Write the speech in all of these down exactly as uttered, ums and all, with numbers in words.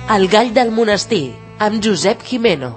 El gall del monestir, amb Josep Jimeno.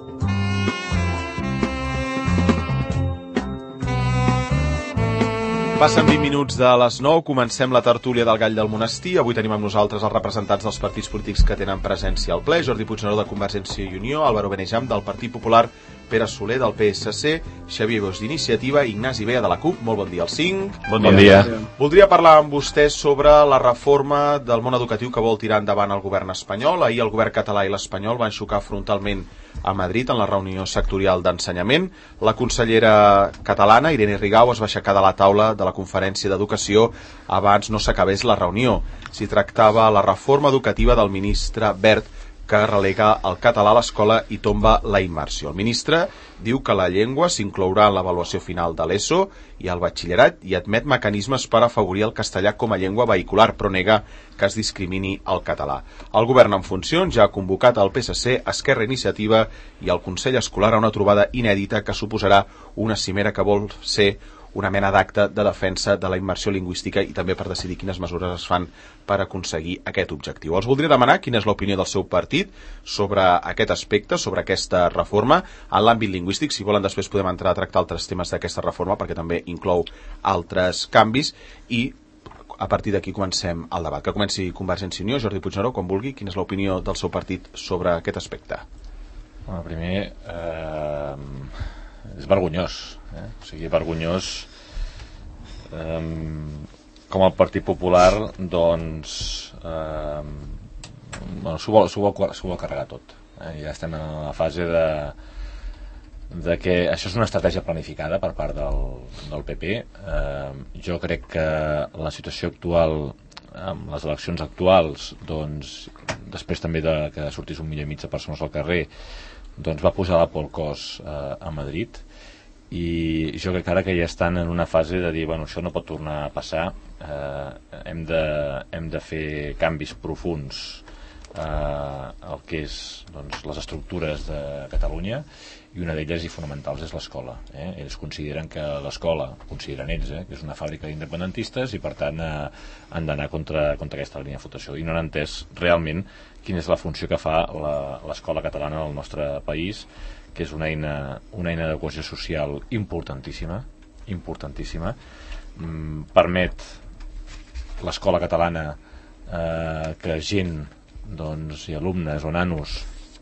Passen vint minuts de les nou, comencem la tertúlia del Gall del Monestir. Avui tenim amb nosaltres els representants dels partits polítics que tenen presència al ple: Jordi Puigneró, de Convergència i Unió; Álvaro Benejam, del Partit Popular; Pere Soler, del P S C; Xavier Boix, d'Iniciativa; Ignasi Bea, de la CUP. Molt bon dia als cinc. Bon dia. Bon dia. Voldria parlar amb vostès sobre la reforma del món educatiu que vol tirar endavant el govern espanyol. Ahir el govern català i l'espanyol van xocar frontalment a Madrid en la reunió sectorial d'ensenyament. La consellera catalana, Irene Rigau, es va aixecar de la taula de la conferència d'educació abans no s'acabés la reunió. S'hi tractava la reforma educativa del ministre Wert, que relega el català a l'escola i tomba la immersió. El ministre diu que la llengua s'inclourà en l'avaluació final de l'ESO i al batxillerat i admet mecanismes per afavorir el castellà com a llengua vehicular, però nega que es discrimini el català. El govern en funcions ja ha convocat el P S C, Esquerra, Iniciativa i el Consell Escolar a una trobada inèdita que suposarà una cimera que vol ser una mena d'acte de defensa de la immersió lingüística i també per decidir quines mesures es fan per aconseguir aquest objectiu. Els voldria demanar quina és l'opinió del seu partit sobre aquest aspecte, sobre aquesta reforma en l'àmbit lingüístic. Si volen, després podem entrar a tractar altres temes d'aquesta reforma, perquè també inclou altres canvis, i a partir d'aquí comencem el debat. Que comenci Convergència i Unió. Jordi Puigneró, quan vulgui, quina és l'opinió del seu partit sobre aquest aspecte? Bueno, primer, eh, és vergonyós. Eh? O sigui, vergonyós eh, com el Partit Popular doncs eh, bueno, s'ho vol, vol, vol carregar tot. Eh? Ja estem en la fase de, de que això és una estratègia planificada per part del, del P P. Eh, jo crec que la situació actual, amb les eleccions actuals, doncs, després també de que sortís un milió i mig de persones al carrer, doncs va posar la por al cos eh, a Madrid, i jo crec que ara que ja estan en una fase de dir, bueno, això no pot tornar a passar, eh, hem, de, hem de fer canvis profuns eh, al que és doncs, les estructures de Catalunya, i una d'elles i fonamentals és l'escola. Eh? Ells consideren que l'escola, consideren ells, eh, que és una fàbrica d'independentistes i per tant eh, han d'anar contra, contra aquesta línia de flotació, i no han entès realment quina és la funció que fa l'escola catalana al nostre país, que és una eina, una eina de cohesió social importantíssima, importantíssima. Mm, permet l'escola catalana eh, que gent doncs, i alumnes o nanos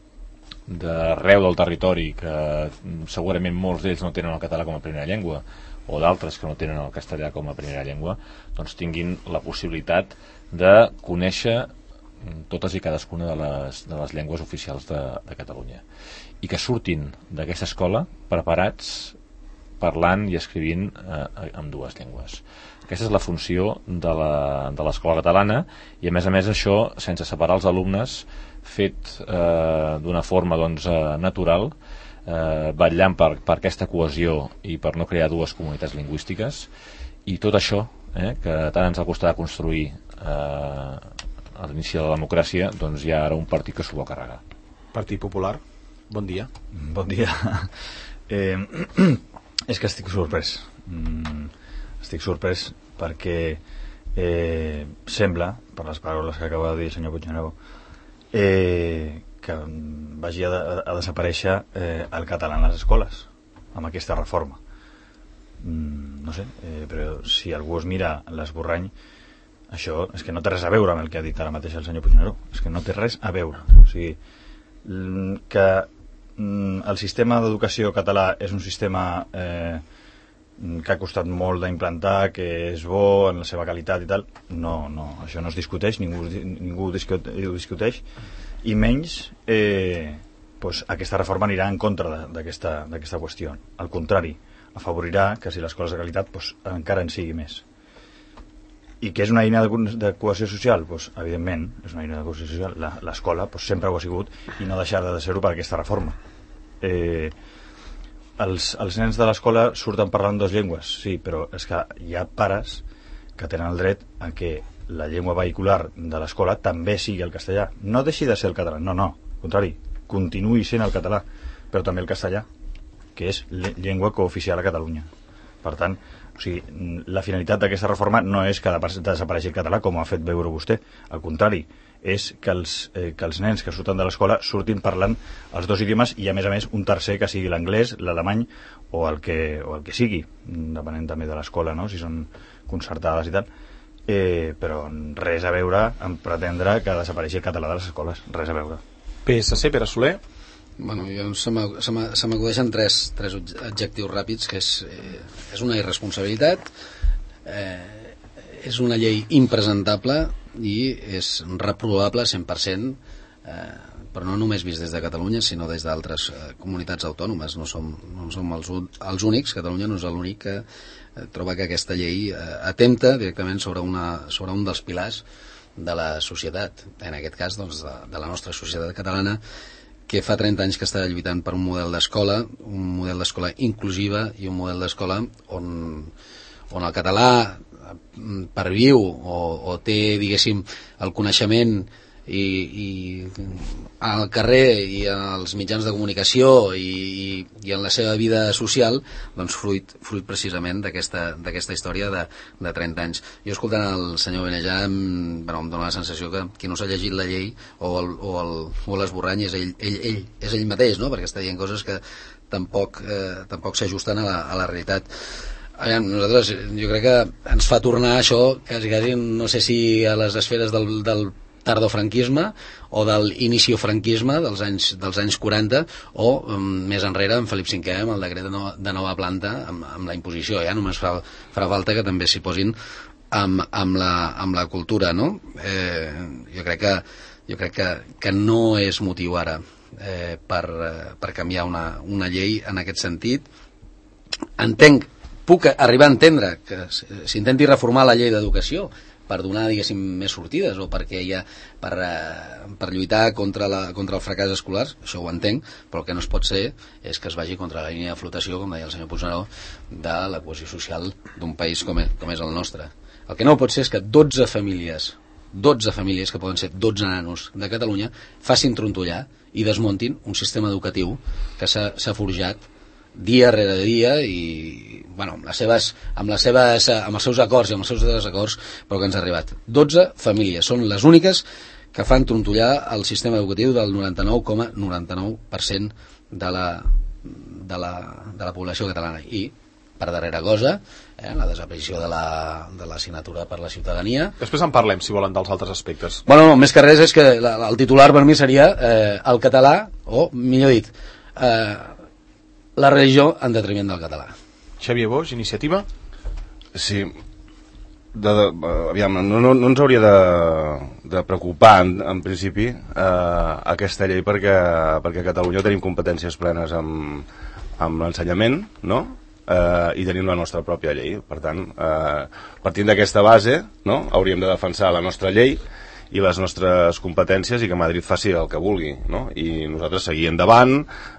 d'arreu del territori, que segurament molts d'ells no tenen el català com a primera llengua, o d'altres que no tenen el castellà com a primera llengua, doncs tinguin la possibilitat de conèixer totes i cadascuna de les, de les llengües oficials de, de Catalunya, i que surtin d'aquesta escola preparats, parlant i escrivint eh, en dues llengües. Aquesta és la funció de l'escola catalana, i a més a més això sense separar els alumnes, fet eh, d'una forma doncs, eh, natural, eh, vetllant per, per aquesta cohesió i per no crear dues comunitats lingüístiques, i tot això eh, que tant ens ha costat construir eh, a l'inici de la democràcia, doncs hi ha ara un partit que s'ho vol carregar. Partit Popular, bon dia. Bon dia. Eh, és que estic sorprès. Mm, estic sorprès perquè eh, sembla, per les paraules que acaba de dir el senyor Puigneró, eh, que vagi a, a, a desaparèixer eh, el català en les escoles amb aquesta reforma. Mm, no sé, eh, però si algú es mira l'esborrany, això és que no té res a veure amb el que ha dit ara mateix el senyor Puigneró. És que no té res a veure. O sigui, que el sistema d'educació català és un sistema eh, que ha costat molt d'implantar, que és bo en la seva qualitat i tal, no, no, això no es discuteix, ningú, ningú ho discuteix, i menys eh, pues, aquesta reforma anirà en contra d'aquesta qüestió. Al contrari, afavorirà que si l'escola és de qualitat pues, encara en sigui més. I que és una eina de, de cohesió social? Pues, evidentment, és una eina de cohesió social. L'escola pues, sempre ho ha sigut i no deixarà de ser-ho per aquesta reforma. Eh, els, els nens de l'escola surten parlant dues llengües, sí, però és que hi ha pares que tenen el dret a que la llengua vehicular de l'escola també sigui el castellà. No deixi de ser el català, no, no, al contrari, continuï sent el català, però també el castellà, que és llengua cooficial a Catalunya. Per tant, O sigui, la finalitat d'aquesta reforma no és que desapareixi el català, com ha fet veure vostè. Al contrari, és que els, eh, que els nens que surten de l'escola surtin parlant els dos idiomes i, a més a més, un tercer que sigui l'anglès, l'alemany o, el que, o el que sigui, depenent també de l'escola, no? Si són concertades i tal. Eh, però res a veure amb pretendre que desapareixi el català de les escoles. Res a veure. P S C, Pere Soler. Bueno, jo, se m'acudeixen tres, tres adjectius ràpids, que és, eh, és una irresponsabilitat, eh, és una llei impresentable i és reprovable cent per cent, eh, però no només vist des de Catalunya, sinó des d'altres eh, comunitats autònomes. No som, no som els, els únics, Catalunya no és l'únic que eh, troba que aquesta llei eh, atempta directament sobre, una, sobre un dels pilars de la societat, en aquest cas doncs, de, de la nostra societat catalana, que fa trenta anys que està lluitant per un model d'escola, un model d'escola inclusiva i un model d'escola on, on el català perviu o, o té, diguéssim, el coneixement i, i al carrer i als mitjans de comunicació i, i, i en la seva vida social, doncs fruit, fruit precisament d'aquesta d'aquesta història de, de trenta anys. Jo escoltant el senyor Benejà em, bueno, em dóna la sensació que qui no s'ha llegit la llei o el, o el, o l'esborrany és ell, ell, ell, és ell mateix, no? Perquè està dient coses que tampoc, eh, tampoc s'ajusten a, la, a la realitat. Aviam, nosaltres, jo crec que ens fa tornar això quasi, quasi, no sé si a les esferes del, del tardofranquisme o de l'inicio-franquisme dels anys, dels anys quaranta o um, més enrere amb Felip cinquè amb el decret de nova, de nova planta amb, amb la imposició. Ja només fa, farà falta que també s'hi posin amb, amb, la, amb la cultura, no? Eh, jo crec que, jo crec que, que no és motiu ara eh, per, per canviar una, una llei en aquest sentit. Entenc, puc arribar a entendre que s'intenti reformar la llei d'educació per donar, diguéssim, més sortides o perquè hi ha, per, eh, per lluitar contra, la, contra el fracàs escolar, això ho entenc, però el que no es pot ser és que es vagi contra la línia de flotació, com deia el senyor Puigneró, de la cohesió social d'un país com és, com és el nostre. El que no pot ser és que dotze famílies, dotze famílies, que poden ser dotze nanos de Catalunya, facin trontollar i desmuntin un sistema educatiu que s'ha forjat dia rere dia i bueno, amb les seves, amb les seves amb els seus acords i amb els seus desacords, però que ens ha arribat. dotze famílies són les úniques que fan trontollar el sistema educatiu del noranta-nou coma noranta-nou per cent de la, de la, de la població catalana. I per darrera cosa, eh, la desaparició de la, de l'assignatura per la ciutadania. Després en parlem, si volen, dels altres aspectes. Bueno, no, més que res és que la, el titular per mi seria eh, el català, o millor dit, eh, la religió en detriment del català. Xavier Boix, iniciativa? Sí. De, de, aviam, no, no, no ens hauria de, de preocupar, en, en principi, eh, aquesta llei perquè, perquè a Catalunya tenim competències plenes amb, amb l'ensenyament, no? Eh, i tenim la nostra pròpia llei. Per tant, eh, partint d'aquesta base, no? Hauríem de defensar la nostra llei i les nostres competències i que Madrid faci el que vulgui, no? I nosaltres seguir endavant,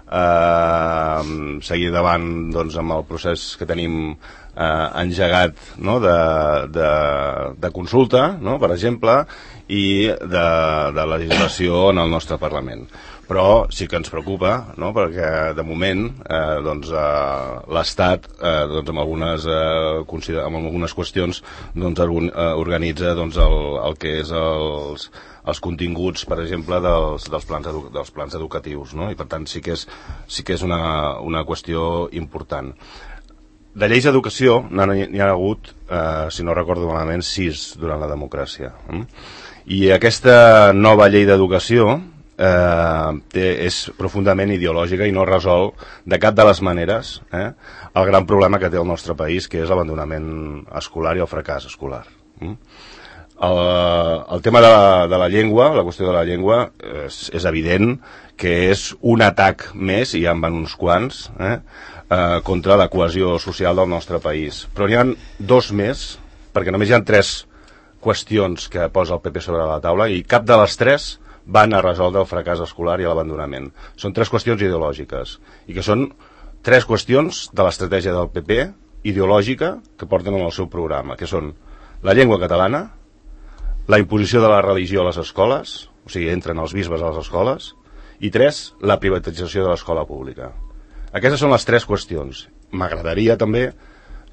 eh, seguir endavant doncs, amb el procés que tenim eh, engegat, no? de, de, de consulta, no? Per exemple, i de, de legislació en el nostre Parlament. Però sí que ens preocupa, no? Perquè de moment eh, doncs, eh, l'Estat eh, doncs, amb, algunes, eh, amb algunes qüestions doncs, organitza doncs, el, el que és els, els continguts, per exemple, dels, dels, plans, edu, dels plans educatius, no? I per tant sí que és, sí que és una, una qüestió important. De lleis d'educació n'hi ha hagut, eh, si no recordo malament, sis durant la democràcia. Eh? I aquesta nova llei d'educació Eh, té, és profundament ideològica i no resol de cap de les maneres eh, el gran problema que té el nostre país, que és l'abandonament escolar i el fracàs escolar. Mm? El, el tema de la, de la llengua, la qüestió de la llengua, és, és evident que és un atac més, i ja en van uns quants, eh, eh, contra la cohesió social del nostre país. Però n'hi ha dos més, perquè només hi ha tres qüestions que posa el P P sobre la taula i cap de les tres van a resoldre el fracàs escolar i l'abandonament. Són tres qüestions ideològiques i que són tres qüestions de l'estratègia del P P ideològica que porten en el seu programa, que són la llengua catalana, la imposició de la religió a les escoles, o sigui, entren els bisbes a les escoles, i tres, la privatització de l'escola pública. Aquestes són les tres qüestions. M'agradaria també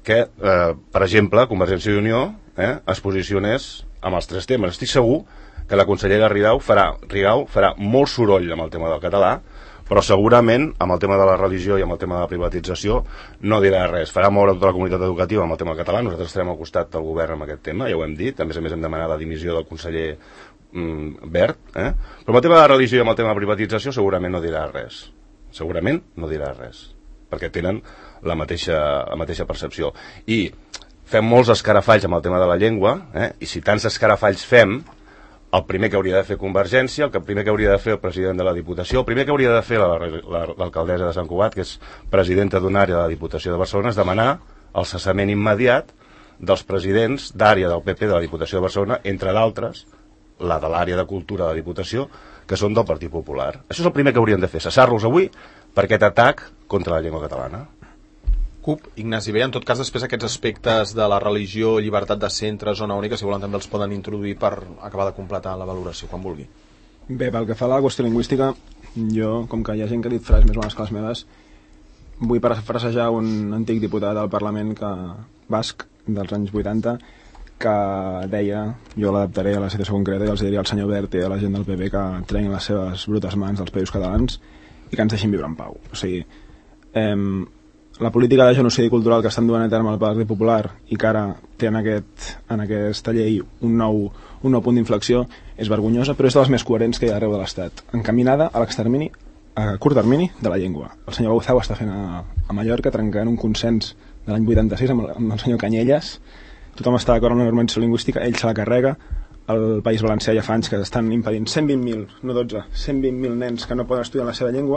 que, eh, per exemple, Convergència i Unió eh, es posicionés amb els tres temes. Estic segur que la consellera Rigau farà, Rigau farà molt soroll amb el tema del català, però segurament amb el tema de la religió i amb el tema de la privatització no dirà res. Farà moure tota la comunitat educativa amb el tema del català. Nosaltres estarem al costat del govern amb aquest tema, ja ho hem dit. A més a més hem demanat la dimissió del conseller mm, Wert, eh? Però amb el tema de la religió i amb el tema de la privatització segurament no dirà res. Segurament no dirà res, perquè tenen la mateixa, la mateixa percepció. I fem molts escarafalls amb el tema de la llengua, eh? I si tants escarafalls fem, el primer que hauria de fer Convergència, el primer que hauria de fer el president de la Diputació, el primer que hauria de fer l'alcaldessa de Sant Cugat, que és presidenta d'una àrea de la Diputació de Barcelona, és demanar el cessament immediat dels presidents d'àrea del P P de la Diputació de Barcelona, entre d'altres, la de l'àrea de cultura de la Diputació, que són del Partit Popular. Això és el primer que haurien de fer, cessar-los avui per aquest atac contra la llengua catalana. C U P, Ignasi, bé, en tot cas després aquests aspectes de la religió, llibertat de centre, zona única, si volen també els poden introduir per acabar de completar la valoració, quan vulgui. Bé, pel que fa a la qüestió lingüística, jo, com que hi ha gent que ha dit frases més bones que les meves, vull parafrasejar un antic diputat del Parlament que, basc dels anys vuitanta, que deia, jo l'adaptaré a la situació concreta i els diria al senyor Wert i a la gent del P P que treguin les seves brutes mans dels països catalans i que ens deixin viure en pau. O sigui, eh, la política de genocidi cultural que estan duent a terme el Partit Popular i que ara té en, aquest, en aquesta llei un nou, un nou punt d'inflexió és vergonyosa, però és de les més coherents que hi ha arreu de l'Estat, encaminada a l'extermini a curt termini de la llengua. El senyor Bauzá ho està fent a, a Mallorca, trencant un consens de l'any vuitanta-sis amb el, amb el senyor Canyelles. Tothom està d'acord amb la normalització lingüística, ell se la carrega. El País Valencià ja fa anys que estan impedint cent vint mil, no dotze, cent vint mil nens que no poden estudiar la seva llengua.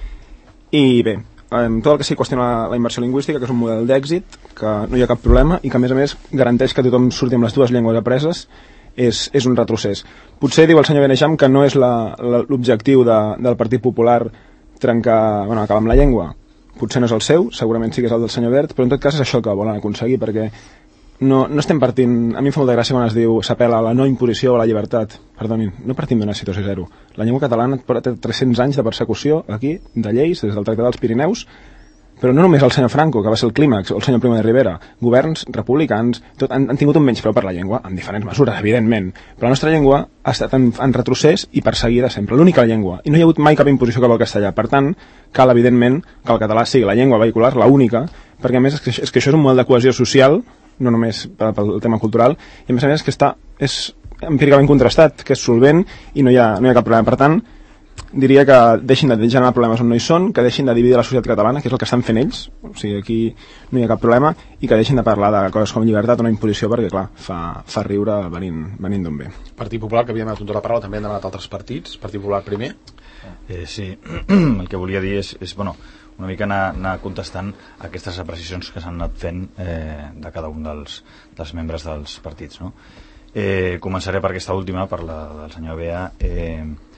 I bé, tot el que sí qüestiona la, la immersió lingüística, que és un model d'èxit, que no hi ha cap problema i que a més a més garanteix que tothom surti amb les dues llengües apreses, és, és un retrocés. Potser diu el senyor Beneixam que no és l'objectiu de, del Partit Popular trencar, bueno, acabar amb la llengua. Potser no és el seu, segurament sí que és el del senyor Wert, però en tot cas és això que volen aconseguir, perquè no, no estem partint... A mi em fa molta gràcia quan es diu s'apel·la a la no imposició o a la llibertat. Perdonin, no partim d'una situació zero. La llengua catalana té tres-cents anys de persecució aquí, de lleis, des del Tractat dels Pirineus, però no només el senyor Franco, que va ser el clímax, o el senyor Primo de Rivera. Governs republicans tot, han, han tingut un menyspreu per la llengua, en diferents mesures, evidentment, però la nostra llengua ha estat en, en retrocés i perseguida sempre, l'única llengua, i no hi ha hagut mai cap imposició cap al castellà. Per tant, cal, evidentment, que el català sigui la llengua vehicular, la única, perquè a més és que, és que això és un model de cohesió social, no només pel, pel tema cultural, i a més a més que està, és empíricament contrastat, que és solvent i no hi ha, no hi ha cap problema. Per tant, diria que deixin de generar problemes on no hi són, que deixin de dividir la societat catalana, que és el que estan fent ells, o sigui, aquí no hi ha cap problema, i que deixin de parlar de coses com llibertat o no imposició, perquè clar, fa, fa riure venint, venint d'on ve. Partit Popular, que havia demanat un torn de paraula, també han demanat altres partits. Partit Popular primer. Eh, sí, el que volia dir és, és bueno, una mica anar, anar contestant aquestes apreciacions que s'han anat fent eh, de cada un dels, dels membres dels partits, no? Eh, començaré per aquesta última, per la del senyor Bea. Eh,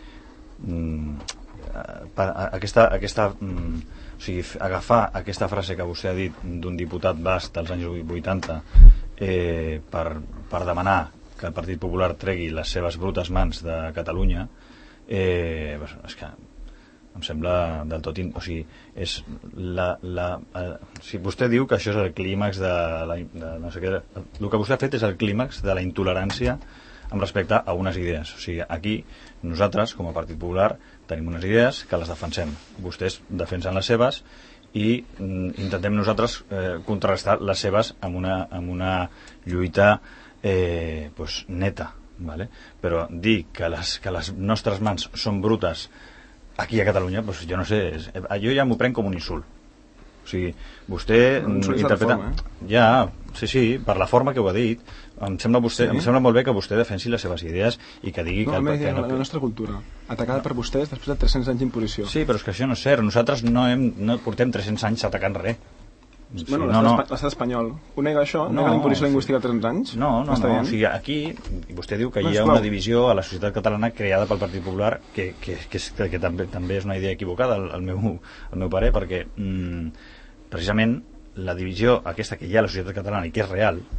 mm, per, aquesta, aquesta mm, o sigui, agafar aquesta frase que vostè ha dit d'un diputat basc dels anys vuitanta eh, per, per demanar que el Partit Popular tregui les seves brutes mans de Catalunya, eh, és que em sembla del tot... In... O sigui, és la... la eh, si vostè diu que això és el clímax de, la, de no sé què... El que vostè ha fet és el clímax de la intolerància amb respecte a unes idees. O sigui, aquí nosaltres, com a Partit Popular, tenim unes idees que les defensem. Vostès defensen les seves i mm, intentem nosaltres eh, contrarrestar les seves amb una, amb una lluita eh, pues, neta. ¿Vale? Però dir que les, que les nostres mans són brutes aquí a Catalunya, pues jo no sé, és, jo ja m'ho prenc com un insult. O sigui, vostè no, interpreta... Forma, eh? Ja, sí, sí, per la forma que ho ha dit, em sembla, vostè, sí? em sembla molt bé que vostè defensi les seves idees i que digui no, que... No, que no, la nostra cultura, atacada no. per vostès després de tres-cents anys d'imposició. Sí, però és que això no és cert, nosaltres no, hem, no portem tres-cents anys atacant res. Bueno, sí, l'estat no, no. espanyol ho nega això? No, nega la imposició lingüística de tres-cents anys? No, no, no, o sigui, aquí vostè diu que no, hi ha una divisió a la societat catalana creada pel Partit Popular que, que, que, és, que, que també, també és una idea equivocada al, al, meu, al meu parer, perquè mm, precisament la divisió aquesta que hi ha a la societat catalana i que és real és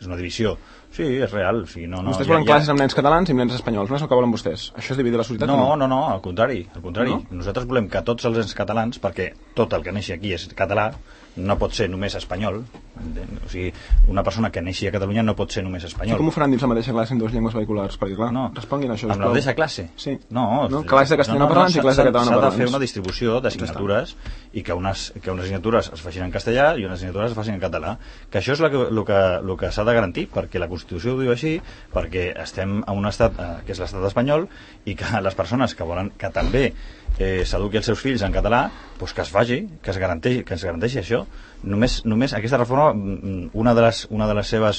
és una divisió. Sí, és real. O sigui, no, no, vostès ja, volen ja... classes amb nens catalans i amb nens espanyols, no és el que volen vostès? Això és dividir la societat? No, o no, no, al contrari, al contrari. No? Nosaltres volem que tots els nens catalans, perquè tot el que neixi aquí és català, no pot ser només espanyol. O sigui, una persona que neixi a Catalunya no pot ser només espanyol. I com ho faran dins la mateixa classe en dues llengües vehiculars? Perquè, clar, no. responguin això. Amb la mateixa classe? Sí. No, no classe de castellà no, no, parlants no, i classe de català no parlants. S'ha de fer una distribució d'assignatures i que unes, que unes assignatures es facin en castellà i unes assignatures es facin en català. Que això és el que, el que, el que s'ha de garantir, perquè la Constitució ho diu així, perquè estem en un estat eh, que és l'estat espanyol i que les persones que volen que també eh, s'eduqui els seus fills en català, pues que es faci, que es garanteixi, que es garanteixi això. Només, només aquesta reforma, una de les, una de les seves,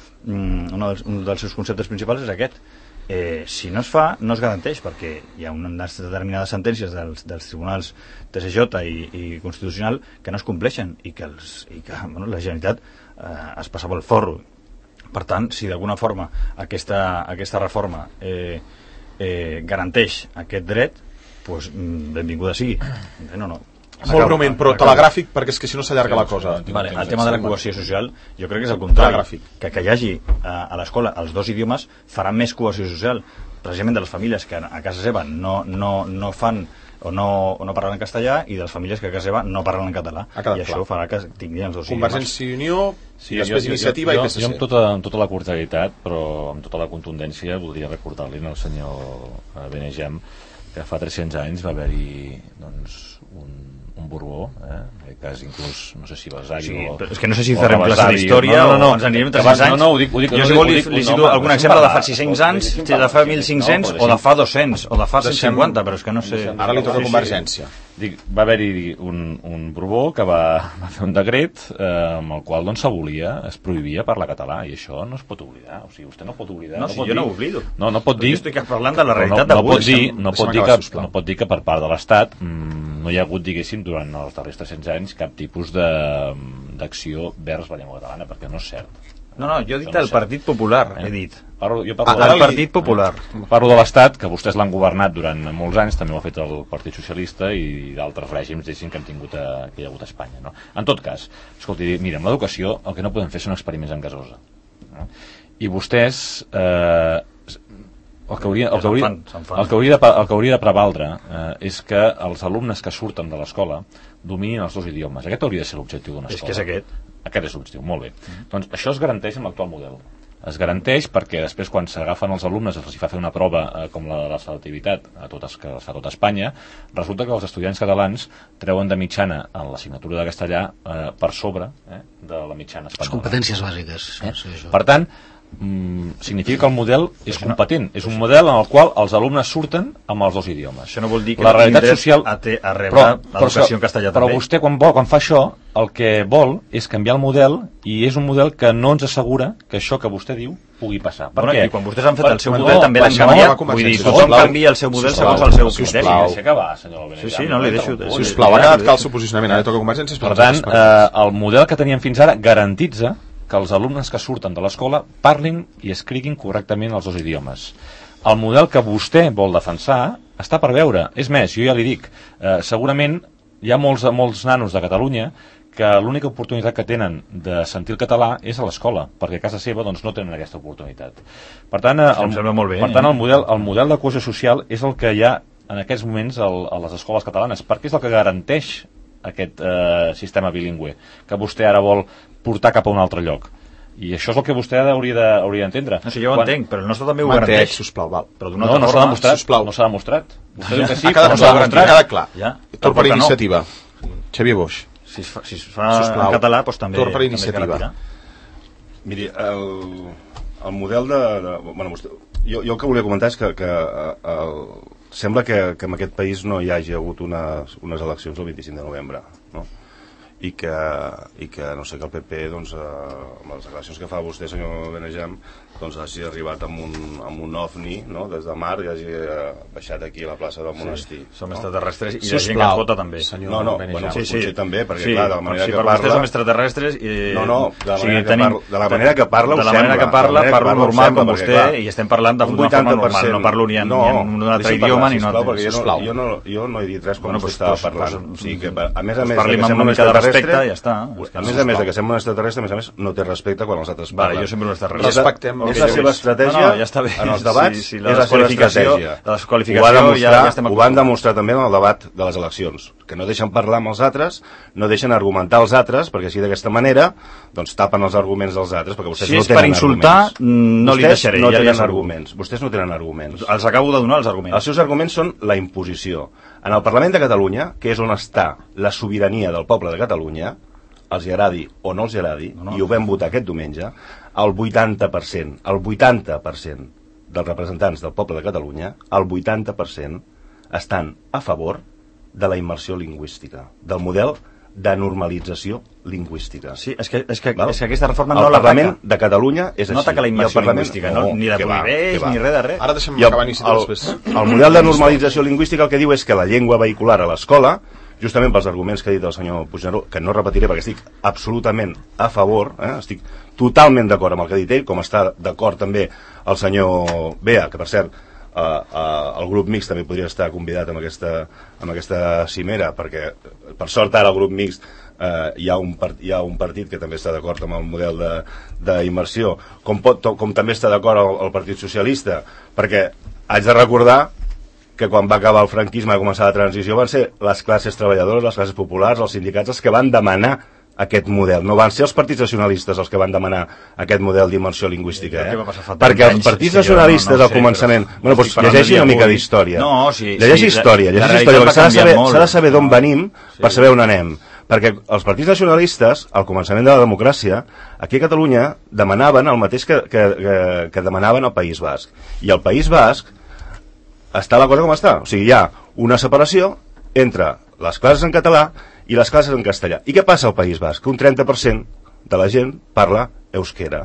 un dels, un dels seus conceptes principals és aquest. Eh, si no es fa, no es garanteix, perquè hi ha unes determinades sentències dels, dels tribunals T S J i, i Constitucional que no es compleixen i que, els, i que bueno, la Generalitat eh, es passa pel forro. Per tant, si d'alguna forma aquesta, aquesta reforma eh, eh, garanteix aquest dret, doncs benvinguda sigui. No, no. Molt breument, però telegràfic, perquè és que si no s'allarga la cosa. Vale, el tema de la cohesió social, jo crec que és el contrari. Que, que hi hagi a, a l'escola els dos idiomes farà més cohesió social. Precisament de les famílies que a casa seva no, no, no fan o no, o no parlen en castellà i de les famílies que a casa seva no parlen en català. I clar. Això farà que tinguin els dos Convergència i Unió, sí, després jo, Iniciativa jo, jo, i P S C. Jo amb tota, amb tota la cordialitat, però amb tota la contundència, voldria recordar-li al senyor Benegem que fa tres-cents anys va haver-hi doncs, un, un Borbó, eh? en aquest cas inclús, no sé si Vasari sí, o... és que no sé si farem classe d'història no, no, no, o ens anirem tres-cents anys. No, no, ho dic, ho dic, jo si vol li, li cito algun exemple de fa sis-cents anys, de fa mil cinc-cents o de fa dos-cents o de fa cent cinquanta, però és que no sé... Ara li toca Convergència. Dic, va haver-hi un, un Borbó que va, va fer un decret eh, amb el qual doncs, s'abolia, es prohibia parlar català, i això no es pot oblidar. O sigui, vostè no pot oblidar. No, no si pot jo dir, no ho oblido. No, no pot dir... Jo estic parlant de la realitat no, no, d'avui. Pot dir, no, pot dir acabar, que, no pot dir que per part de l'Estat mmm, no hi ha hagut, diguéssim, durant els darrers tres-cents anys cap tipus d'acció vers la llengua catalana, perquè no és cert. No, no, jo he dit el Partit Popular, he dit. Parlo, jo parlo ah, el Partit Popular. Parlo de l'Estat, que vostès l'han governat durant molts anys, també ho ha fet el Partit Socialista i d'altres règims que han tingut a, que hi ha hagut a Espanya. No? En tot cas, escolti, mira, amb l'educació el que no podem fer són experiments en gasosa. No? I vostès... Eh, el que hauria, el que hauria, el que hauria, de, el que hauria de prevaldre eh, és que els alumnes que surten de l'escola dominin els dos idiomes. Aquest hauria de ser l'objectiu d'una escola. És que és aquest. Aquest és l'objectiu, molt bé. Mm. Doncs això es garanteix amb l'actual model. Es garanteix perquè després quan s'agafen els alumnes es fa fer una prova eh, com la de la selectivitat a totes, que es fa a tota Espanya, resulta que els estudiants catalans treuen de mitjana en l'assignatura de castellà eh, per sobre eh, de la mitjana espanyola. Les competències bàsiques. Eh? Sí, això. Per tant, Mm, significa que el model és competent, és un model en el qual els alumnes surten amb els dos idiomes. Això no vol dir que la realitat social a, te, a rebre l'educació en castellà però també. Vostè quan, vol, quan fa això el que vol és canviar el model i és un model que no ens assegura que això que vostè diu pugui passar. Per bueno, què? I quan vostès han fet el seu no, model també l'han canviat. Vull dir, tothom canvia el seu model sisplau, segons el seu criteri. Sisplau. Deixa acabar, senyor Benegem. Sí, sí, no, li deixo. Sisplau, ha quedat clar el seu posicionament. Ara toca Convergència. Per tant, eh, el model que teníem fins ara garantitza que els alumnes que surten de l'escola parlin i escriguin correctament els dos idiomes. El model que vostè vol defensar està per veure. És més, jo ja li dic, eh, segurament hi ha molts, molts nanos de Catalunya que l'única oportunitat que tenen de sentir el català és a l'escola, perquè a casa seva doncs, no tenen aquesta oportunitat. Per tant, eh, el, molt bé, per tant el, model, el model de cohesió social és el que hi ha en aquests moments el, a les escoles catalanes, perquè és el que garanteix aquest eh, sistema bilingüe que vostè ara vol portar cap a un altre lloc. I això és el que vostè hauria d'entendre. No sé, jo ho Quan... entenc, però el nostre també ho garanteix. Sisplau, val. Però no, no s'ha demostrat. No s'ha demostrat. Vostè diu que sí, però no s'ha demostrat. Ha quedat clar. Ja. Tot per iniciativa. Xavier Boix. Si es fa, si es fa en català, doncs també... Tot per iniciativa. Miri, el, el model de... de bueno, vostè, jo, jo el que volia comentar és que, que el, sembla que, que en aquest país no hi hagi hagut unes, unes eleccions el vint-i-cinc de novembre, no? I que, i que no sé, que el P P doncs, eh, amb les declaracions que fa vostè, senyor Benegem, doncs hagi arribat amb un, amb un ovni, no? Des de mar i hagi eh, baixat aquí a la plaça del monestir. Sí, som no? extraterrestres i si la gent que ens vota també. No, no, bueno, sí, sí. també, perquè sí, clar, de la manera si que per parla... vostès som extraterrestres i... No, no, de la, o sigui, manera, tenim... que parla, de la manera que parla ho sembla. De la manera que parla, parlo normal com vostè i estem parlant de forma normal, no parlo ni en un altre idioma ni en un altre. Jo no he dit res quan vostè estava parlant. O sigui que, a més a més, parlim amb una mica de extraterrestre, ja està. a més a més de que sembla un extraterrestre, a més a més no té respecte quan els altres parlen. Vale, jo sempre un extraterrestre. Respectem és la seva estratègia no, no, ja està bé. en els debats, sí, sí, és la seva estratègia. La ho va demostrar, ja, ja ho van demostrar també en el debat de les eleccions, que no deixen parlar amb els altres, no deixen argumentar els altres, perquè així d'aquesta manera doncs tapen els arguments dels altres, perquè vostès si no és tenen per insultar, arguments. no li vostès deixaré. no ja tenen ja arguments. Vostès no tenen arguments. Els acabo de donar els arguments. Els seus arguments són la imposició. En el Parlament de Catalunya, que és on està la sobirania del poble de Catalunya, els hi agradi o no els hi agradi, no, no. i ho vam votar aquest diumenge, el vuitanta per cent, el vuitanta per cent dels representants del poble de Catalunya, el vuitanta per cent estan a favor de la immersió lingüística, del model de normalització lingüística. Sí, és que, és que, és que aquesta reforma no l'ataca. El Parlament l'ataca. de Catalunya és així. No ataca la immersió lingüística, no, ni de prohibeix, ni res de res. Ara deixem acabar ni el, el, el model de normalització lingüística el que diu és que la llengua vehicular a l'escola, justament pels arguments que ha dit el senyor Puigneró, que no repetiré perquè estic absolutament a favor, eh? estic totalment d'acord amb el que ha dit ell, com està d'acord també el senyor Bea, que per cert Uh, uh, el grup mixt també podria estar convidat amb aquesta, amb aquesta cimera, perquè per sort ara el grup mixt uh, hi, ha un part, hi ha un partit que també està d'acord amb el model d'immersió, com, pot, com també està d'acord el, el Partit Socialista, perquè haig de recordar que quan va acabar el franquisme i començar la transició van ser les classes treballadores, les classes populars, els sindicats els que van demanar aquest model. No van ser els partits nacionalistes els que van demanar aquest model d'immersió lingüística, eh? Perquè els partits nacionalistes al començament... Bueno, doncs llegeixi una mica d'història. No, sí. Llegeixi història, llegeixi història, perquè s'ha de saber, s'ha de saber d'on venim per saber on anem. Perquè els partits nacionalistes, al començament de la democràcia, aquí a Catalunya demanaven el mateix que, que, que, que demanaven al País Basc. I al País Basc està la cosa com està. O sigui, hi ha una separació entre les classes en català i les classes en castellà. I què passa al País Basc? Que un trenta per cent de la gent parla euskera.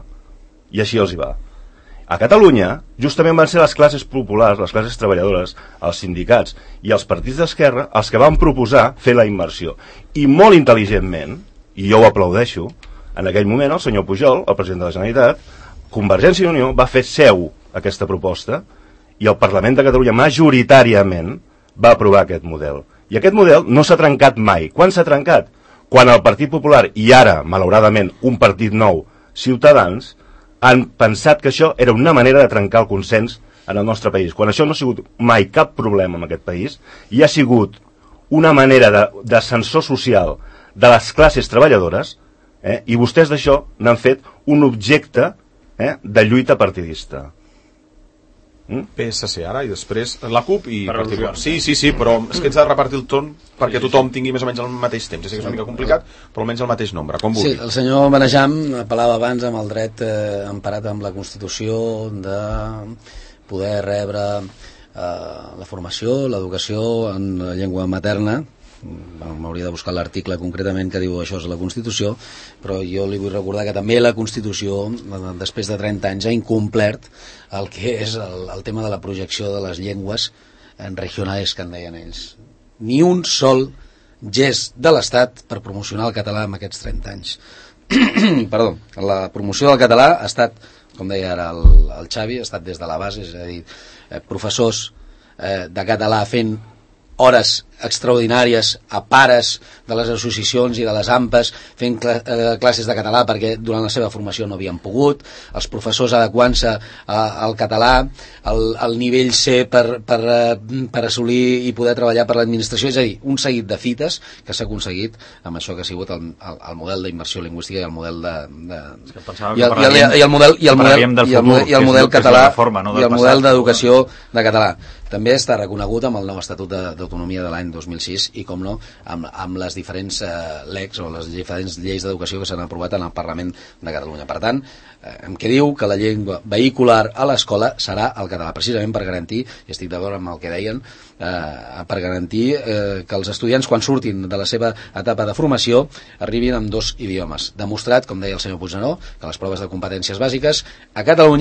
I així els hi va. A Catalunya, justament van ser les classes populars, les classes treballadores, els sindicats i els partits d'esquerra els que van proposar fer la immersió. I molt intel·ligentment, i jo ho aplaudeixo, en aquell moment el senyor Pujol, el president de la Generalitat, Convergència i Unió va fer seu aquesta proposta i el Parlament de Catalunya majoritàriament va aprovar aquest model. I aquest model no s'ha trencat mai. Quan s'ha trencat? Quan el Partit Popular, i ara, malauradament, un partit nou, Ciutadans, han pensat que això era una manera de trencar el consens en el nostre país. Quan això no ha sigut mai cap problema en aquest país, i ha sigut una manera de, de censor social de les classes treballadores, eh, i vostès d'això n'han fet un objecte eh, de lluita partidista. P S C ara i després la CUP i Partit Popular. Sí, sí, sí, però és que ets de repartir el torn perquè tothom tingui més o menys el mateix temps. Ja sé que és una mica complicat, però almenys el mateix nombre, com vulgui. Sí, el senyor Benejam apel·lava abans amb el dret eh, emparat amb la Constitució de poder rebre eh, la formació, l'educació en la llengua materna. M'hauria de buscar l'article concretament que diu això és la Constitució, però jo li vull recordar que també la Constitució després de trenta anys ha incomplert el que és el, el tema de la projecció de les llengües regionals que en deien ells. Ni un sol gest de l'Estat per promocionar el català en aquests trenta anys. Perdó, la promoció del català ha estat, com deia ara el, el Xavi, ha estat des de la base, és a dir, eh, professors eh, de català fent hores extraordinàries a pares de les associacions i de les AMPAs fent cl eh, classes de català perquè durant la seva formació no havien pogut, els professors adequant-se al català al, al nivell C per, per, per assolir i poder treballar per l'administració, és a dir, un seguit de fites que s'ha aconseguit amb això que ha sigut el, el, el model d'immersió lingüística i el model de, de... I, el, i, el, i el model i el model, i el model, i el model català i el model d'educació de català. També està reconegut amb el nou Estatut d'Autonomia de l'any dos mil sis i, com no, amb, amb les diferents eh, lecs o les diferents lleis d'educació que s'han aprovat en el Parlament de Catalunya. Per tant, eh, em que diu que la llengua vehicular a l'escola serà el català, precisament per garantir, i estic d'acord amb el que deien, eh, per garantir eh, que els estudiants, quan surtin de la seva etapa de formació, arribin amb dos idiomes. Demostrat, com deia el senyor Puigneró, que les proves de competències bàsiques a Catalunya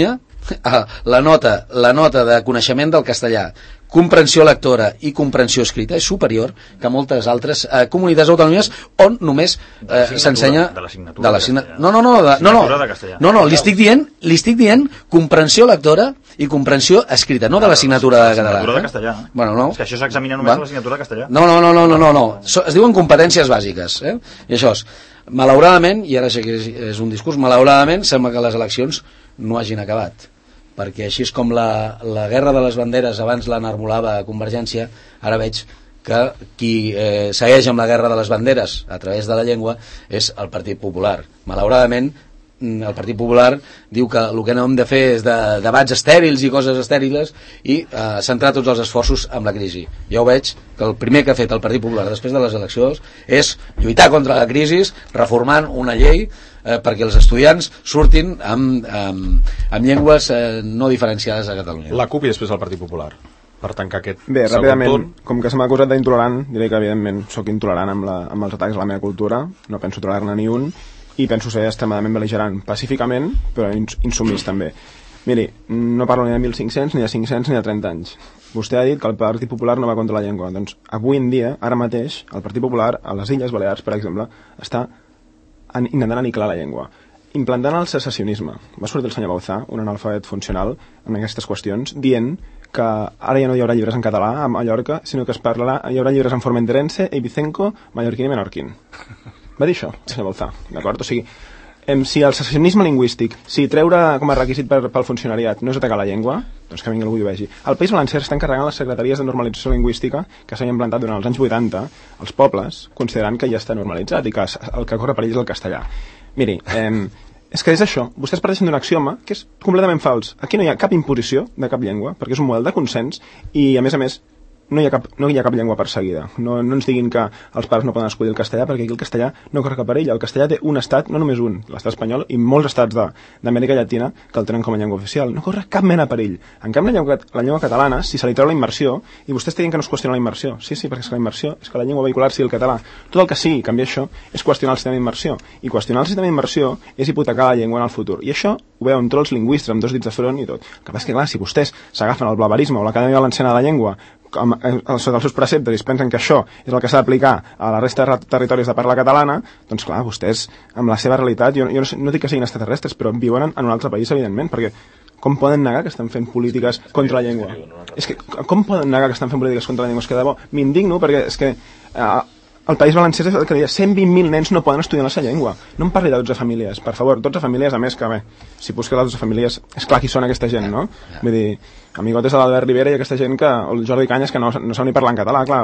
la nota, la nota de coneixement del castellà, comprensió lectora i comprensió escrita és superior que moltes altres eh, comunitats autònomes on només eh, s'ensenya de l'assignatura de l'assignatura no, no, no, de, no, no, no, no, li estic dient li estic dient comprensió lectora i comprensió escrita, no de l'assignatura de català. L'assignatura de castellà. Bueno, no. És que això s'examina només a l'assignatura de castellà. No, no, no, no, no, no, no. So, es diuen competències bàsiques, eh? I això és, malauradament, i ara sé que és, és un discurs, malauradament sembla que les eleccions no hagin acabat, perquè així és com la, la guerra de les banderes abans l'enarbolava Convergència, ara veig que qui eh, segueix amb la guerra de les banderes a través de la llengua és el Partit Popular. Malauradament, el Partit Popular diu que el que no hem de fer és de debats estèrils i coses estèriles i eh, centrar tots els esforços amb la crisi. Jo veig que el primer que ha fet el Partit Popular després de les eleccions és lluitar contra la crisi reformant una llei eh, perquè els estudiants surtin amb, amb, amb llengües eh, no diferenciades a Catalunya. La CUP i després el Partit Popular, per tancar aquest Bé, segon ràpidament, torn. Com que se m'ha acusat d'intolerant, diré que evidentment sóc intolerant amb, la, amb els atacs a la meva cultura, no penso tolerar-ne ni un, i penso ser extremadament bel·ligerant, pacíficament, però ins insumís també. Miri, no parlo ni de mil cinc-cents, ni de cinc-cents, ni de trenta anys. Vostè ha dit que el Partit Popular no va contra la llengua. Doncs avui en dia, ara mateix, el Partit Popular a les Illes Balears, per exemple, està intentant aniquilar la llengua, implantant el secessionisme. Va sortir el senyor Bauzá, un analfabet funcional, en aquestes qüestions, dient que ara ja no hi haurà llibres en català a Mallorca, sinó que es parlarà, hi haurà llibres en formenterense, eivicenco, mallorquín i menorquín. Va dir això, el senyor Bauzá, d'acord? O sigui, em, si el secessionisme lingüístic, si treure com a requisit per, pel funcionariat no és atacar la llengua, doncs que vingui algú i ho vegi. El País Valencià està encarregant les secretaries de normalització lingüística que s'han implantat durant els anys vuitanta als pobles, considerant que ja està normalitzat i que el que corre perill és el castellà. Miri, eh, és que és això, vostès parteixen d'un axioma que és completament fals. Aquí no hi ha cap imposició de cap llengua, perquè és un model de consens i, a més a més, no hi ha cap, no hi ha cap llengua perseguida. No, no ens diguin que els pares no poden escollir el castellà, perquè aquí el castellà no corre cap perill. El castellà té un estat, no només un, l'estat espanyol, i molts estats d'Amèrica Llatina que el tenen com a llengua oficial. No corre cap mena de perill. En canvi, la llengua, la llengua catalana, si se li treu la immersió, i vostès diuen que no es qüestiona la immersió, sí, sí, perquè és que la immersió és que la llengua vehicular sigui el català. Tot el que sigui canviar això és qüestionar el sistema d'immersió. I qüestionar el sistema d'immersió és hipotecar la llengua en el futur. I això ho veuen tots els lingüistes amb dos dits de front i tot. El que passa és que, clar, si vostès s'agafen el blaverisme o l'Acadèmia Valenciana de la Llengua com, eh, sota els seus preceptes i es pensen que això és el que s'ha d'aplicar a la resta de territoris de parla catalana, doncs clar, vostès amb la seva realitat, jo, jo no, sé, no dic que siguin extraterrestres, però viuen en, en un altre país, evidentment, perquè com poden negar que estan fent polítiques contra la llengua? És que com poden negar que estan fent polítiques contra la llengua? És que de debò m'indigno perquè és que eh, el País Valencià és el que deia cent vint mil nens no poden estudiar la seva llengua. No em parli de dotze famílies, per favor, dotze famílies, a més que bé, si busques les dotze famílies és clar qui són aquesta gent, no? Vull dir, amigotes de l'Albert Rivera i aquesta gent que, o el Jordi Canyes que no, no sap ni parlar en català, clar,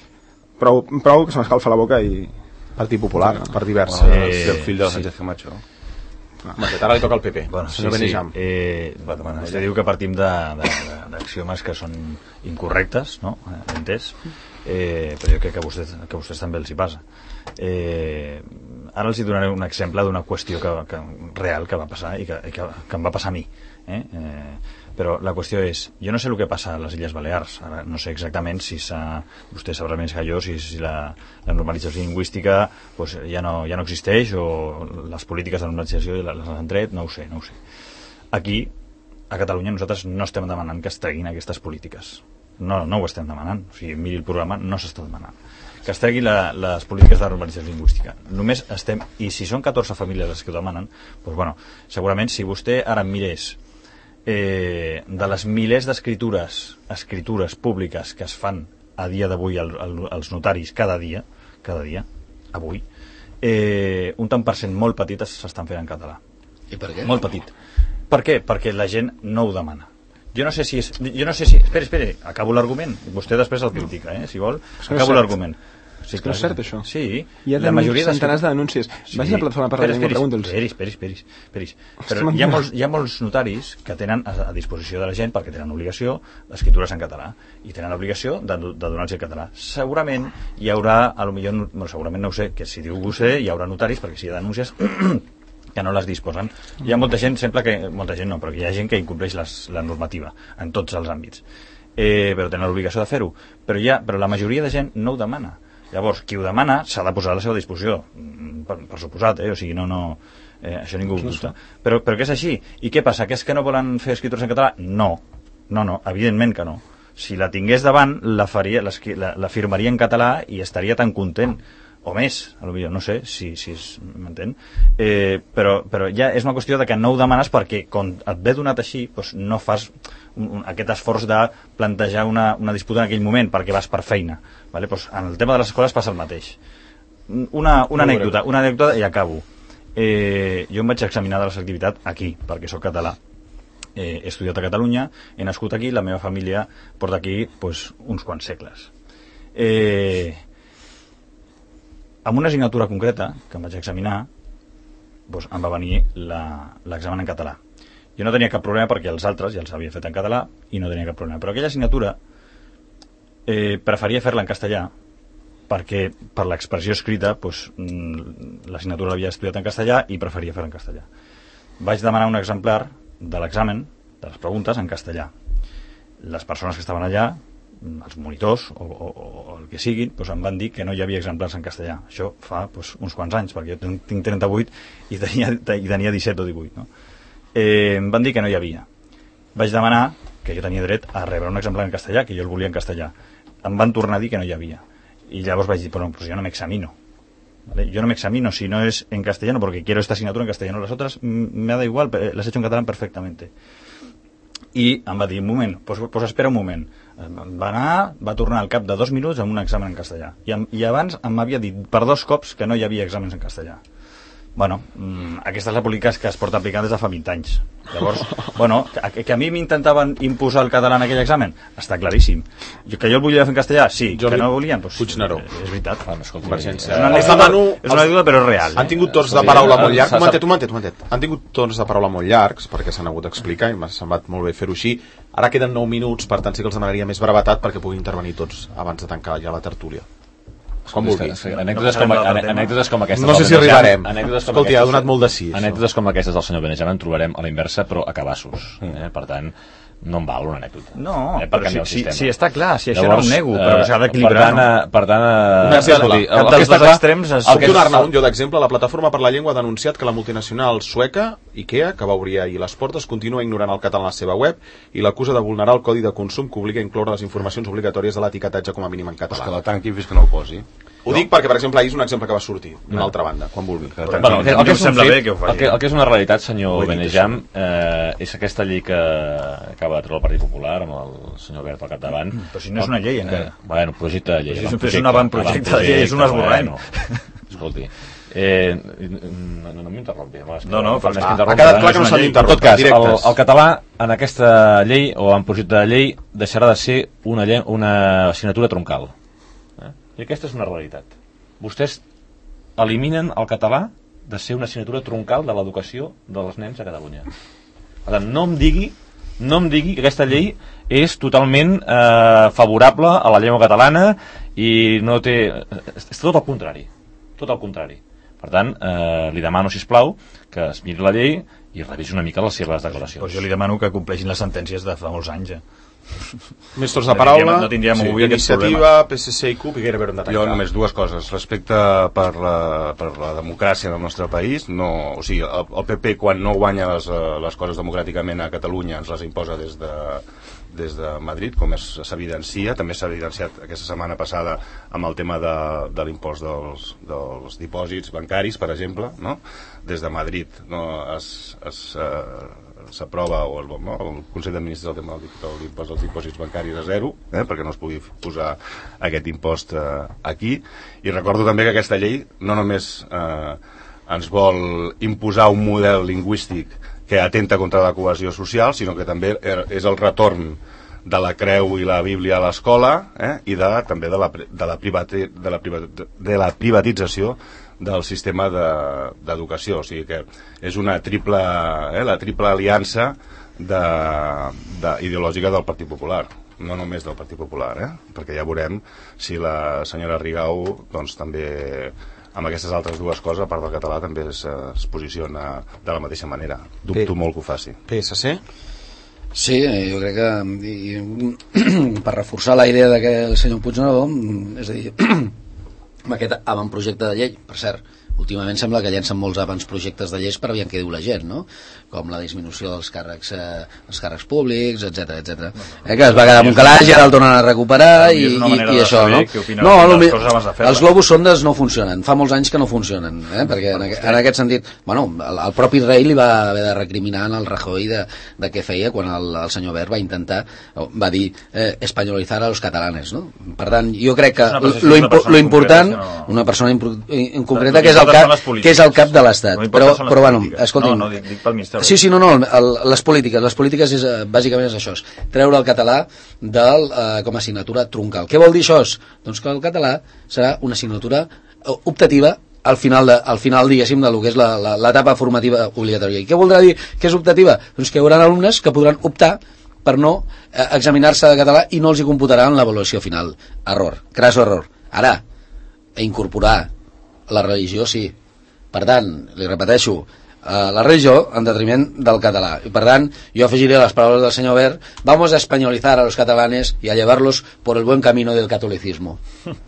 prou, prou que se m'escalfa la boca i... Partit Popular, no. Per divers. Oh, eh, el fill de Sánchez Camacho. Bueno, ara li toca al P P. Bueno, sí, senyor sí. Benijam. Eh, bueno, vostè diu que partim d'axiomes que són incorrectes, no? Eh, entès? Eh, però jo crec que a vostès, que a vostès també els hi pasa. Eh, ara els hi donaré un exemple d'una qüestió que, que, real que va passar i que, que, que em va passar a mi. Eh? Eh, però la qüestió és, jo no sé el que passa a les Illes Balears, ara no sé exactament si s'ha, vostè sabrà més que jo, si, si la, la normalització lingüística pues, ja, no, ja no existeix o les polítiques de normalització les, les han tret, no ho sé, no ho sé. Aquí, a Catalunya, nosaltres no estem demanant que es treguin aquestes polítiques. No, no ho estem demanant. O sigui, miri el programa, no s'està demanant. Que es tregui la, les polítiques de normalització lingüística. Només estem... I si són catorze famílies les que ho demanen, doncs, bueno, segurament si vostè ara mirés eh, de les milers d'escritures escritures públiques que es fan a dia d'avui al, al, als notaris cada dia, cada dia, avui, eh, un tant per cent molt petit s'estan fent en català. I per què? Molt petit. Per què? Perquè la gent no ho demana. Jo no sé si és... Jo no sé si... Espera, espera, acabo l'argument. Vostè després el critica, eh, si vol. Acabo l'argument. Sí, és que no és cert, això. Sí. Hi ha la majoria de centenars de denúncies. Sí. Vagi a la plataforma per la llengua, pregunta'ls. Esperis, esperis, esperis. esperis. Però hi ha, molts, hi ha molts notaris que tenen a, a disposició de la gent, perquè tenen obligació, d'escritures en català, i tenen l'obligació de, de donar-los el català. Segurament hi haurà, a lo millor, bueno, segurament no ho sé, que si diu vostè, hi haurà notaris, perquè si hi ha denúncies... que no les disposen. Hi ha molta gent, sembla que... Molta gent no, però hi ha gent que incompleix les, la normativa en tots els àmbits. Eh, però tenen l'obligació de fer-ho. Però, ja, però la majoria de gent no ho demana. Llavors, qui ho demana s'ha de posar a la seva disposició, per, per suposat, eh? O sigui, no, no, eh, això ningú ho dubta. Però, però que és així. I què passa? Que és que no volen fer escritures en català? No, no, no, evidentment que no. Si la tingués davant, la, faria, la, la firmaria en català i estaria tan content, o més, potser, no sé si, si m'entén, eh, però, però ja és una qüestió de que no ho demanes perquè quan et ve donat així doncs no fas un, un, aquest esforç de plantejar una, una disputa en aquell moment perquè vas per feina, vale? Doncs en el tema de les escoles passa el mateix. Una, una anècdota, una anècdota i acabo. Eh, jo em vaig examinar de la selectivitat aquí, perquè sóc català. Eh, he estudiat a Catalunya, he nascut aquí, la meva família porta aquí doncs, uns quants segles. Eh... Amb una assignatura concreta, que em vaig examinar, doncs em va venir l'examen en català. Jo no tenia cap problema perquè els altres ja els havia fet en català i no tenia cap problema. Però aquella assignatura eh, preferia fer-la en castellà perquè per l'expressió escrita doncs, l'assignatura l'havia estudiat en castellà i preferia fer-la en castellà. Vaig demanar un exemplar de l'examen, de les preguntes, en castellà. Les persones que estaven allà, els monitors o, o, o el que siguin, doncs em van dir que no hi havia exemplars en castellà. Això fa doncs, uns quants anys, perquè jo tinc trenta-vuit i tenia, i tenia disset o divuit, no? Eh, em van dir que no hi havia. Vaig demanar que jo tenia dret a rebre un exemplar en castellà, que jo el volia en castellà. Em van tornar a dir que no hi havia. I llavors vaig dir, però pues jo no m'examino. ¿Vale? Yo no me examino si no es en castellano, porque quiero esta asignatura en castellano. Las otras me da igual, las he hecho en catalán perfectamente. I em va dir, un moment, doncs, doncs espera un moment. Va anar, va tornar al cap de dos minuts amb un examen en castellà. I, i abans m'havia dit per dos cops que no hi havia exàmens en castellà. Bueno, mmm, aquesta és la política que es porta aplicant des de fa vint anys. Llavors, bueno, que, que a mi m'intentaven imposar el català en aquell examen, està claríssim. Jo, que jo el volia fer en castellà, sí. Jo que no volien, doncs... Puigneró. És, és veritat. Ah, escolta, Convergència. És una anècdota, és una anècdota però és real. Han tingut torns de paraula molt llargs. Un momentet, un momentet, un momentet. Han tingut torns de paraula molt llargs, perquè s'han hagut d'explicar, i m'ha semblat molt bé fer-ho així. Ara queden nou minuts, per tant sí que els demanaria més brevetat perquè puguin intervenir tots abans de tancar ja la tertúlia. Com vulguis. Anècdotes com, anècdotes com aquestes... No sé si arribarem. Escolti, ha donat molt de sí. Anècdotes com aquestes del senyor Benejam en trobarem a la inversa, però a cabassos. Eh? Per tant, no em val una anècdota. No, eh? però si, si, si està clar, si això no ho nego, però s'ha d'equilibrar. Per tant, per tant un exemple. El, dels dos extrems... Es... Puc donar-ne un jo d'exemple. La Plataforma per la Llengua ha denunciat que la multinacional sueca IKEA, que va obrir ahir les portes, continua ignorant el català en la seva web i l'acusa de vulnerar el codi de consum que obliga a incloure les informacions obligatòries de l'etiquetatge com a mínim en català. És que la tanqui fins que no ho posi. Ho dic perquè, per exemple, ahir és un exemple que va sortir d'una altra banda, quan vulgui. Bueno, el, que, el, que és un fet, que el, que, el que és una realitat, senyor Benejam, eh, és aquesta llei que acaba de treure el Partit Popular amb el senyor Bert al capdavant. Però si no és una llei, encara. Eh, bueno, projecte de llei. És, és un avantprojecte de llei, és un esborrany. Bueno, escolti, eh, no, no, no m'interrompi. No, no, fa, ha, ha quedat clar que no s'han d'interrompre. En tot cas, el, el català en aquesta llei o en projecte de llei deixarà de ser una, llei, una assignatura troncal. Eh? I aquesta és una realitat. Vostès eliminen el català de ser una assignatura troncal de l'educació dels nens a Catalunya. Per tant, no em digui, no em digui que aquesta llei és totalment eh, favorable a la llengua catalana i no té... És tot el contrari. Tot el contrari. Per tant, eh, li demano, sisplau, que es miri la llei i revisi una mica les seves declaracions. Pues jo li demano que compleixin les sentències de fa molts anys, ja. Més torns de paraula, no tindríem, no tindríem sí, Iniciativa, P S C i CUP i gairebé hem de tancar. Jo només dues coses. Respecte per la, per la democràcia del nostre país, no, o sigui, el, el P P quan no guanya les, les coses democràticament a Catalunya ens les imposa des de, des de Madrid, com s'evidencia. També s'ha evidenciat aquesta setmana passada amb el tema de, de l'impost dels, dels dipòsits bancaris, per exemple, no? Des de Madrid no? es... es uh, s'aprova o el, no, el Consell de Ministres el tema de l'impost dels dipòsits bancaris a zero, eh, perquè no es pugui posar aquest impost eh, aquí. I recordo també que aquesta llei no només eh, ens vol imposar un model lingüístic que atenta contra la cohesió social, sinó que també és el retorn de la creu i la Bíblia a l'escola, eh, i de, també de la, de, la privati, de, la privati, de la privatització del sistema d'educació, de, o sigui que és una triple, eh, la triple aliança de, de, ideològica del Partit Popular, no només del Partit Popular, eh? Perquè ja veurem si la senyora Rigau doncs, també amb aquestes altres dues coses, a part del català, també es, es posiciona de la mateixa manera. Dubto P molt que ho faci. P S C? Sí, jo crec que i, per reforçar la idea de que el senyor Puigneró, és a dir, amb aquest avantprojecte de llei, per cert, últimament sembla que llencen molts avantprojectes de lleis per aviam què diu la gent, no? Com la disminució dels càrrecs, eh, els càrrecs públics, etcètera, etcètera. Eh, que es va quedar amb un calaix i ara el tornen a recuperar i, i, i això, no? No, el, els globus sondes no funcionen, fa molts anys que no funcionen, eh? Perquè en, en aquest sentit, bueno, el, el propi rei li va haver de recriminar al Rajoy de, de què feia quan el, el senyor Wert va intentar, va dir eh, espanyolitzar a los catalanes, no? Per tant, jo crec que lo, impo, lo important, una persona en concreta que és el cap, que és el cap de l'Estat, però, però bueno, escolti'm, no, no, dic, dic pel ministeri. Sí, sí, no, no, el, les polítiques, les polítiques és, bàsicament és això, treure el català del, eh, com a assignatura troncal. Què vol dir això? Doncs que el català serà una assignatura optativa al final, de, al final diguéssim, de lo que és l'etapa formativa obligatòria. I què voldrà dir que és optativa? Doncs que hi haurà alumnes que podran optar per no eh, examinar-se de català i no els hi computarà en l'avaluació final. Error, crasso error. Ara, incorporar la religió, sí. Per tant, li repeteixo, Uh, la religió en detriment del català. I per tant, jo afegiré les paraules del senyor Wert: vamos a españolizar a los catalanes y a llevarlos por el buen camino del catolicismo.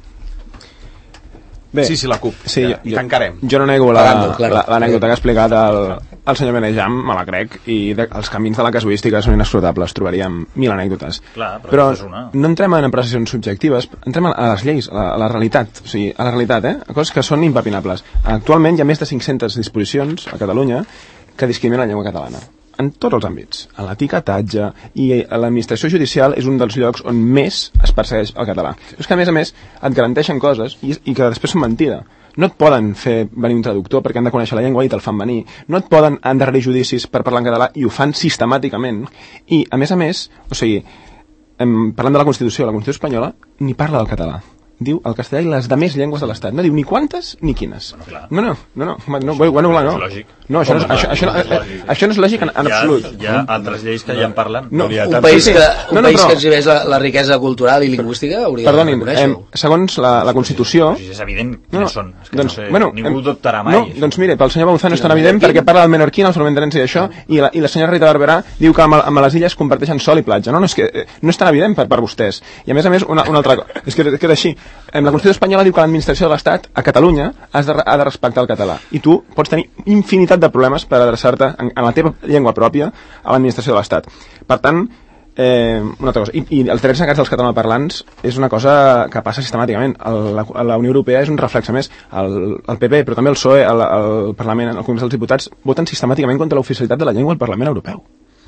Bé, sí, sí, la CUP. Sí, ja, I tancarem. Jo no nego l'anècdota la, la, que ha explicat el, el senyor Benejam, me la crec, i de, els camins de la casuística són inescrutables, trobaríem mil anècdotes. Clar, però però no entrem en apreciacions subjectives, entrem a les lleis, a la, a la realitat, o sigui, a la realitat, eh? Coses que són impepinables. Actualment hi ha més de cinc-centes disposicions a Catalunya que discriminen la llengua catalana. En tots els àmbits, en l'etiquetatge, i l'administració judicial és un dels llocs on més es persegueix el català. És que a més a més et garanteixen coses i, i que després són mentida. No et poden fer venir un traductor perquè han de conèixer la llengua i te'l fan venir. No et poden endarrerir judicis per parlar en català i ho fan sistemàticament. I a més a més, o sigui, em, parlant de la Constitució, la Constitució espanyola ni parla del català. Diu el castellà i les demés llengües de l'Estat. No diu ni quantes ni quines. No, no, no, no, no, bueno, clar, no. No, això no és, això, això, no, això no és lògic en, en absolut. Hi ha altres lleis que ja en parlen. No, un país que, un país que exhibeix la, la riquesa cultural i lingüística hauria de reconèixer-ho. Eh, segons la, la Constitució... És evident quines són. És que doncs, no sé, bueno, ningú dubtarà mai. No, doncs mire, pel senyor Bauzá no és tan evident perquè parla del menorquí, els formenterencs i això, i la, i la senyora Rita Barberà diu que amb, amb les illes comparteixen sol i platja. No, no, és que no és tan evident per, per vostès. I a més a més, una, una altra cosa. És que, és que és així. La Constitució espanyola diu que l'administració de l'Estat a Catalunya has de, ha de respectar el català. I tu pots tenir infinitat de problemes per adreçar-te en, en la teva llengua pròpia a l'administració de l'Estat. Per tant, eh, una altra cosa. I, i els drets negats dels catalanoparlants és una cosa que passa sistemàticament. El, la, la Unió Europea és un reflex més. El, el P P, però també el P S O E, el, el Parlament, el Congrés dels Diputats, voten sistemàticament contra l'oficialitat de la llengua al Parlament Europeu.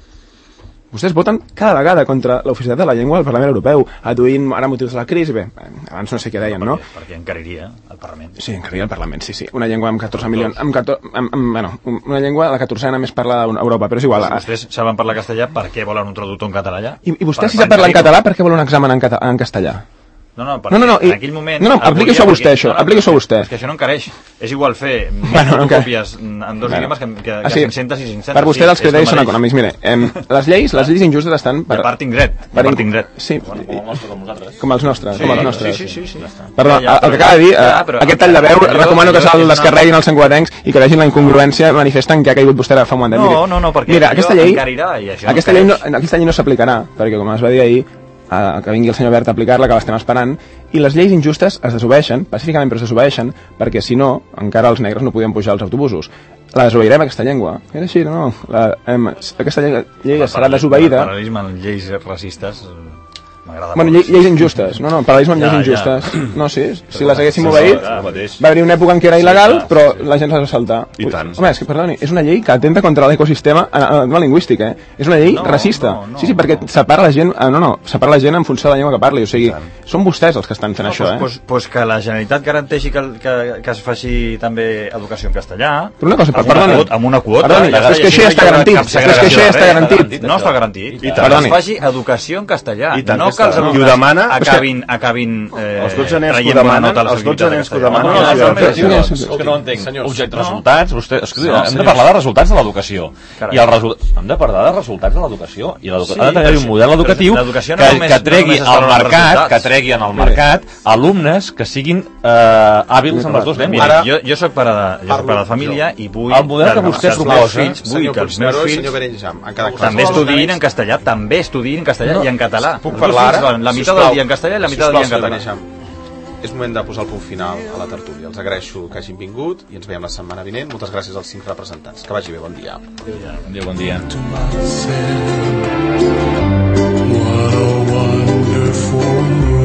Vostès voten cada vegada contra l'oficialitat de la llengua al Parlament Europeu, aduint ara motius de la crisi. Bé, abans no sé què deien, no? Perquè, perquè encariria el Parlament. Sí, encariria el Parlament, sí, sí. Una llengua amb catorze milions... Amb catorze, amb, amb, bueno, una llengua, la catorzena més parlada a Europa, però és igual. Si vostès saben parlar castellà, per què volen un traductor en català allà? I, i vostès, si sap parlar en català, per què volen un examen en, cata, en castellà? No, no, no, no, no, en aquell moment... No, no, apliqui això a vostè, això, apliqui això a vostè. És que això no encareix. És igual fer bueno, no fotocòpies en dos idiomes que, que, que sí, cinc-centes i cinc-centes. Per vostè els criteris són econòmics. Mire, em, les lleis les lleis injustes estan... Per, de part indret. Per part indret. Sí. Bueno, com els nostres, com nosaltres. Com els nostres, sí, com els nostres. Sí, sí, sí. sí. Perdó, ja, el que acaba de dir, ja, però, aquest tall de veu, recomano que se'l descarreguin els santcugatencs i que vegin la incongruència manifestant que ha caigut vostè fa un moment. No, no, no, perquè mira, aquesta llei, aquesta llei no, no aquesta llei no s'aplicarà, perquè com es va dir ahir, a, que vingui el senyor Wert a aplicar-la, que l'estem esperant, i les lleis injustes es desobeixen, pacíficament però es desobeixen, perquè si no, encara els negres no podien pujar als autobusos. La desobeirem, aquesta llengua. És així, no? La, em, aquesta llei, llei serà desobeïda. El paral·lelisme en lleis racistes m'agrada bueno, molt. Lleis injustes, no, no, paral·lelisme amb ja, lleis injustes. Ja. No, sí, si les haguéssim obeït, va haver una època en què era il·legal, sí, però la gent les va saltar. I tant. Home, és que, perdoni, és una llei que atenta contra l'ecosistema no lingüístic, eh? És una llei no, racista. No, no, sí, sí, perquè separa la gent, no, no, separa la gent en funció de la llengua que parli, o sigui, són vostès els que estan fent no, això, pues, eh? Pues, pues que la Generalitat garanteixi que, que, que es faci també educació en castellà. Però una cosa, amb perdoni. Una, amb una quota. Perdoni, és que això ja està garantit. És que això ja està garantit. No està garantit. I que es faci educació en castellà. I tant, no que els alumnes acabin, acabin eh, els dotze nens que ho demanen, els dotze nens que ho demanen, és que no entenc. Objecte resultats, vostè, hem de parlar de resultats de l'educació. I el resultat, hem de parlar de resultats de l'educació i ha de tenir un model educatiu que tregui al mercat, que tregui en el mercat alumnes que siguin hàbils amb les dues llengües. Jo jo soc pare de família i vull el model que vostè proposa, vull que els meus fills també estudiïn en castellà, també estudiïn en castellà i en català. Puc parlar ara? La meitat del dia en castellà i la meitat del dia en català. és moment de posar el punt final a la tertúlia. Els agraeixo que hagin vingut i ens veiem la setmana vinent. Moltes gràcies als cinc representants. Que vagi bé, bon dia. Bon dia, bon dia. What a wonderful world.